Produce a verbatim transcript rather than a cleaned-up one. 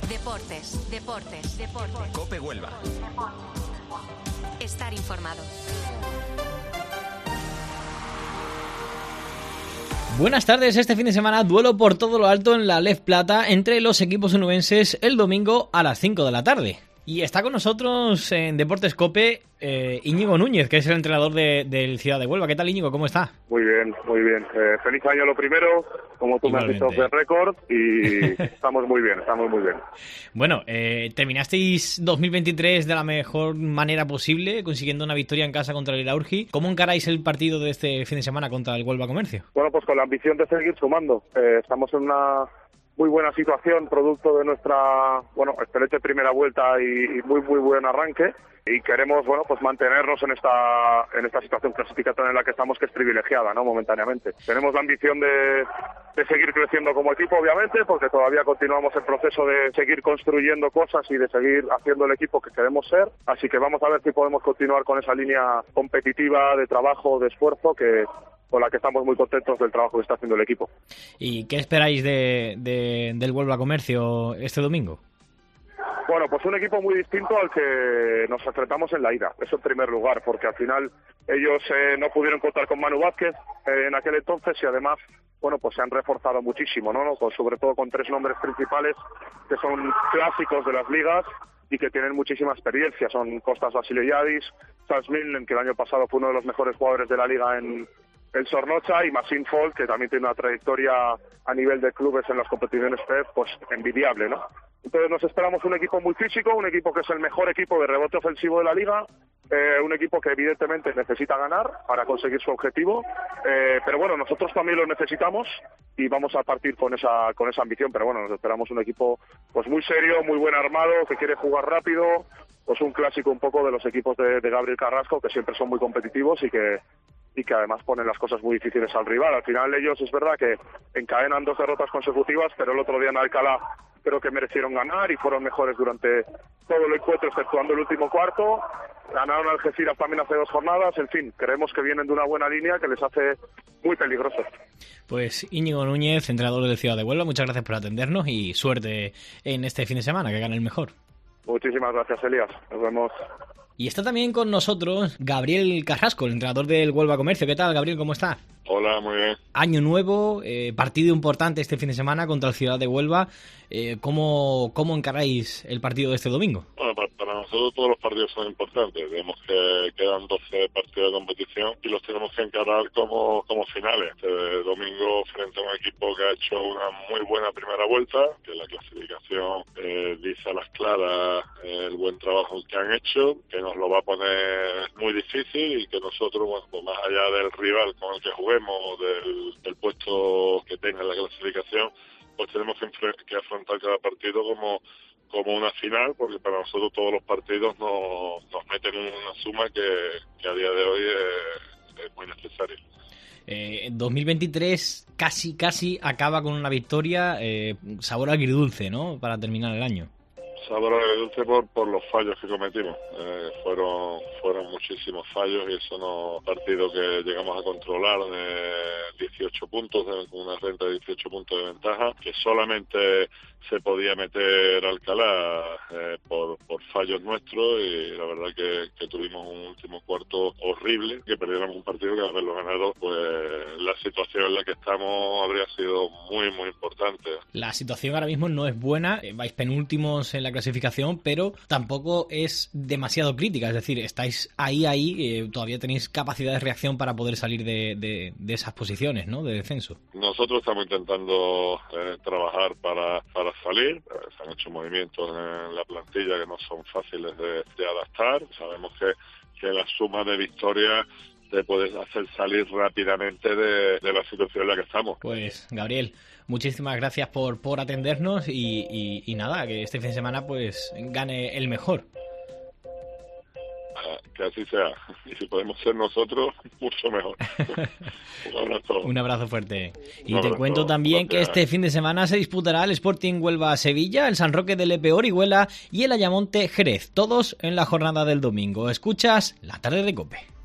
Deportes, deportes, deportes. COPE Huelva. Estar informado. Buenas tardes, este fin de semana duelo por todo lo alto en la Lez Plata entre los equipos onubenses el domingo a las cinco de la tarde. Y está con nosotros en Deportes COPE eh, Íñigo Núñez, que es el entrenador de, del Ciudad de Huelva. ¿Qué tal, Íñigo? ¿Cómo está? Muy bien, muy bien. Eh, feliz año lo primero, como tú Igualmente. me has dicho, de récord, y estamos muy bien, estamos muy bien. Bueno, eh, terminasteis dos mil veintitrés de la mejor manera posible, consiguiendo una victoria en casa contra el Iraurgi. ¿Cómo encaráis el partido de este fin de semana contra el Huelva Comercio? Bueno, pues con la ambición de seguir sumando. Eh, estamos en una muy buena situación, producto de nuestra, bueno, excelente primera vuelta y, y muy, muy buen arranque. Y queremos, bueno, pues mantenernos en esta en esta situación clasificatoria en la que estamos, que es privilegiada, ¿no? Momentáneamente. Tenemos la ambición de, de seguir creciendo como equipo, obviamente, porque todavía continuamos el proceso de seguir construyendo cosas y de seguir haciendo el equipo que queremos ser. Así que vamos a ver si podemos continuar con esa línea competitiva de trabajo, de esfuerzo, que con la que estamos muy contentos del trabajo que está haciendo el equipo. ¿Y qué esperáis de, de, del Huelva Comercio este domingo? Bueno, pues un equipo muy distinto al que nos enfrentamos en la ida, eso en primer lugar, porque al final ellos eh, no pudieron contar con Manu Vázquez eh, en aquel entonces y además, bueno, pues se han reforzado muchísimo, ¿no? Con, sobre todo con tres nombres principales que son clásicos de las ligas y que tienen muchísima experiencia. Son Costas Vasileyadis, Charles Millen, que el año pasado fue uno de los mejores jugadores de la liga en el Sornocha, y Maxine Folk, que también tiene una trayectoria a nivel de clubes en las competiciones P E F, pues envidiable, ¿no? Entonces nos esperamos un equipo muy físico, un equipo que es el mejor equipo de rebote ofensivo de la liga, eh, un equipo que evidentemente necesita ganar para conseguir su objetivo, eh, pero bueno, nosotros también lo necesitamos y vamos a partir con esa con esa ambición, pero bueno, nos esperamos un equipo pues muy serio, muy buen armado, que quiere jugar rápido, pues un clásico un poco de los equipos de, de Gabriel Carrasco, que siempre son muy competitivos y que y que además ponen las cosas muy difíciles al rival. Al final ellos es verdad que encadenan dos derrotas consecutivas, pero el otro día en Alcalá creo que merecieron ganar y fueron mejores durante todo el encuentro, exceptuando el último cuarto. Ganaron a Algeciras también hace dos jornadas. En fin, creemos que vienen de una buena línea que les hace muy peligrosos. Pues Íñigo Núñez, entrenador del Ciudad de Huelva, muchas gracias por atendernos y suerte en este fin de semana, que gane el mejor. Muchísimas gracias, Elías. Nos vemos. Y está también con nosotros Gabriel Carrasco, el entrenador del Huelva Comercio. ¿Qué tal, Gabriel? ¿Cómo está? Hola, muy bien. Año nuevo, eh, partido importante este fin de semana contra el Ciudad de Huelva. Eh, ¿cómo, ¿Cómo encaráis el partido de este domingo? Bueno, para, para nosotros todos los partidos son importantes. Vemos que quedan doce partidos de competición y los tenemos que encarar como, como finales. Este domingo frente a un equipo que ha hecho una muy buena primera vuelta, que la clasificación eh, dice a las claras eh, el buen trabajo que han hecho, que nos lo va a poner muy difícil y que nosotros, bueno, pues más allá del rival con el que juguemos, del, del puesto que tenga en la clasificación, pues tenemos que, que afrontar cada partido como como una final, porque para nosotros todos los partidos nos, nos meten en una suma que, que a día de hoy es, es muy necesaria. Eh, dos mil veintitrés casi casi acaba con una victoria, eh, sabor agridulce, ¿no?, para terminar el año. Sabor agridulce por, por los fallos que cometimos. Eh, fueron fueron muchísimos fallos y eso no partido que llegamos a controlar de dieciocho puntos, de, con una renta de dieciocho puntos de ventaja, que solamente se podía meter Alcalá eh, por, por fallos nuestros, y la verdad que, que tuvimos un último cuarto horrible, que perdiéramos un partido que, haberlo ganado, pues la situación en la que estamos habría sido muy, muy importante. La situación ahora mismo no es buena, vais penúltimos en la clasificación, pero tampoco es demasiado crítica, es decir, estáis ahí, ahí, eh, todavía tenéis capacidad de reacción para poder salir de, de, de esas posiciones, ¿no?, de descenso. Nosotros estamos intentando eh, trabajar para, para salir. Eh, se han hecho movimientos en la plantilla que no son fáciles de, de adaptar. Sabemos que, que la suma de victorias te puedes hacer salir rápidamente de, de la situación en la que estamos. Pues, Gabriel, muchísimas gracias por, por atendernos y, y, y nada, que este fin de semana pues gane el mejor. Que así sea. Y si podemos ser nosotros, mucho mejor. Un abrazo. Un abrazo fuerte. Y Un te abrazo. cuento también Gracias. que este fin de semana se disputará el Sporting Huelva-Sevilla, el San Roque de Lepe Orihuela y el Ayamonte Jerez, todos en la jornada del domingo. Escuchas La Tarde de COPE.